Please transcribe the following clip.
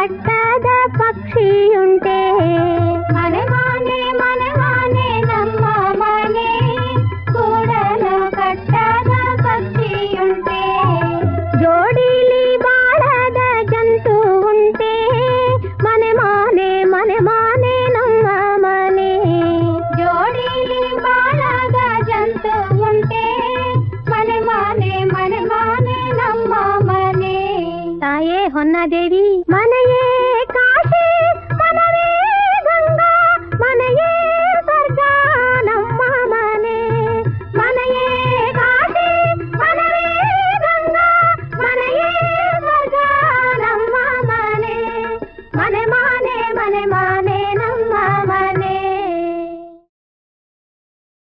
ಕಟ್ಟದ ಪಕ್ಷಿಯುಂಟೆ ಮನೆ ಮಾನೆ ಮನೆ ಮಾನೆ ನಮ್ಮ ಮನೆ ಕೂಡಲು ಕಟ್ಟದ ಪಕ್ಷಿಯುಂಟೆ ಜೋಡಿಲಿ ಬಾಳದ ಜಂತು ಉಂಟೆ ಮನೆ ಮಾನೆ ಮನೆ ಮಾನೆ ನಮ್ಮ ಮನೆ ಜೋಡಿಲಿ ಬಾಳದ ಜಂತು ಉಂಟೆ ಮನೆ ಮಾನೆ ಮನೆ ಮಾನೆ ನಮ್ಮ ಮನೆ ತಾಯೇ ಹೊನ್ನದೇವಿ ಮನೆ